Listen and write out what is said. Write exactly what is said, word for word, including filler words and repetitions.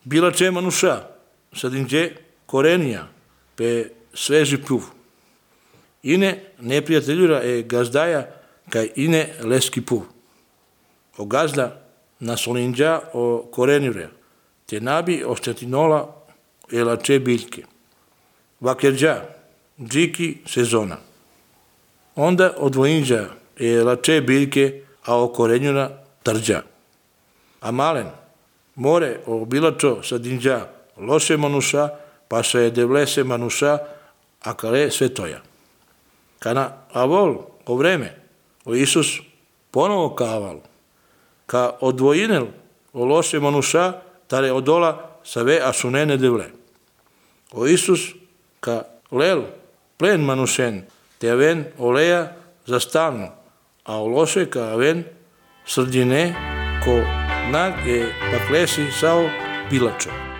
Bilače manuša, sadinđe korenija, pe sveži puv. Ine neprijateljura e gazdaja, kaj ine leski puv. O gazda nasolinđa o korenjure, te nabi oštetinola e lače biljke. Vakerđa, džiki sezona. Onda odvojinđa e lače biljke, a o korenjura trđa. A malen, more o bilačo sadinđa loše manuša, pa se je devlese manuša, a kale svetoja. Kana avol o vreme, o Isus ponovo kaval, ka odvojinel o loše manuša, tare odola save asunene devle. O Isus ka lel plen manušen, te aven oleja za stalno, a o loše ka aven srdine ko nag e paklesi sao bilačo.